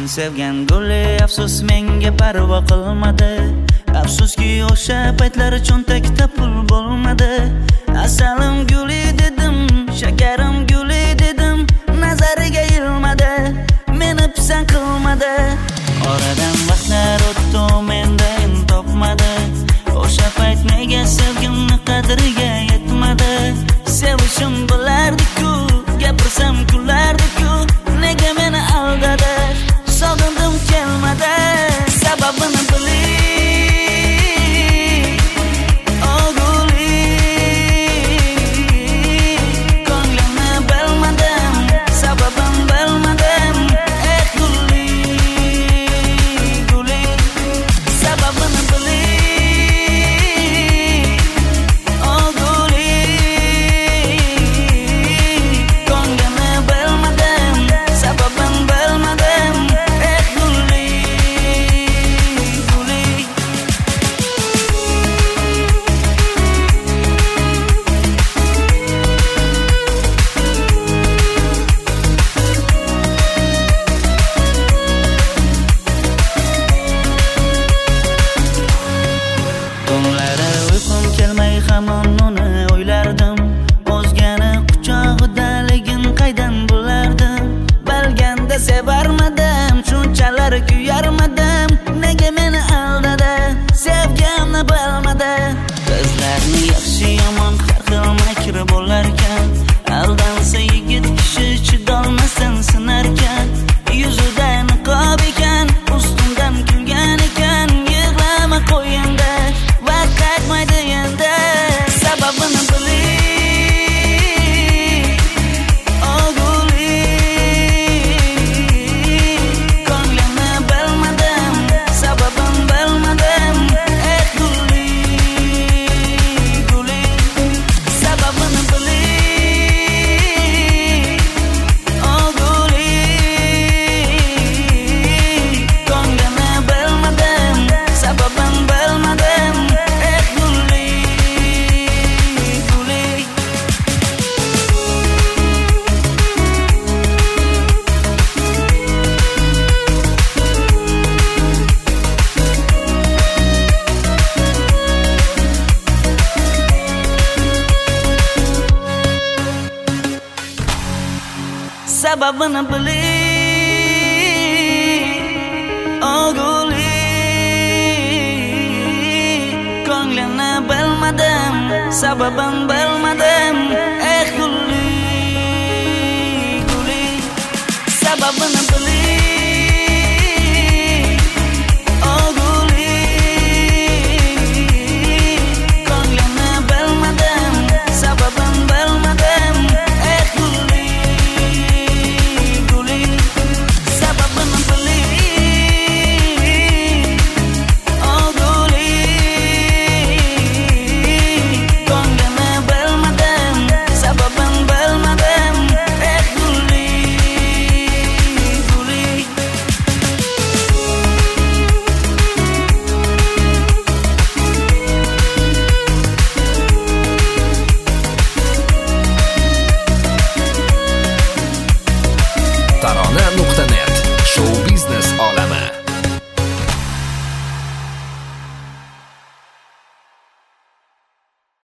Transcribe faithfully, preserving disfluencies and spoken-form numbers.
Men sevgan guli afsus menga parvo qilmadi. Afsuski o'sha paytlar cho'ntakda pul bo'lmadi. Asalim guli dedim, shakarim guli dedim, nazariga ilmadi, meni pisand qilmadi. Oradan vaqtlar o'tdi, menda in topmadi. O'sha payt nega sevgimni qadriga yetmadi? Sevishim bilardi-ku, gapirsam kulardi-ku, nega meni aldadi? Sog'indim kelmadi, sababini biling. Oh guli, ko'nglimni bilmadim, sababim bilmadim. Eh guli, guli, sababini biling. Oh guli, ko'nglimni bilmadim, sababim bilmadim. Eh guli, guli. Tunlari uyqum kelmay hamon uni o'ylardim. O'zgani quchog'idaligin qaydan bilardim? Bilganda sevarmadim, shunchalar kuyarmadim. Nega meni aldadi? Sevgimni bilmadi. Qizlarni yaxshi yomon har xil makr bo'larkan. Aldansa yigit kishi chidolmasdan sinarkan. Yuzida niqob ekan, ustimdan kulgan ekan. Yig'lama qo'yinda, vaqt qaytmaydi endi, sababini biling. Oh guli, ko'nglimni bilmadim, sababim bilmadim. Eh guli, guli, sababini biling. Oh guli, ko'nglimni bilmadim, sababim bilmadim. Eh guli, guli. Sababini biling. Oh guli, ko'nglimni bilmadim, sababim bilmadim. Eh guli, guli, sababini biling. Oh guli, ko'nglimni bilmadim, sababim bilmadim. Eh guli, guli, sababini biling. Oh guli, ko'nglimni bilmadim, sababim bilmadim. Eh guli, guli. tarona nuqta net Showbiz